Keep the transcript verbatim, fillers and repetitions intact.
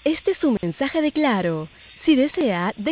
Este es un mensaje de Claro. Si desea,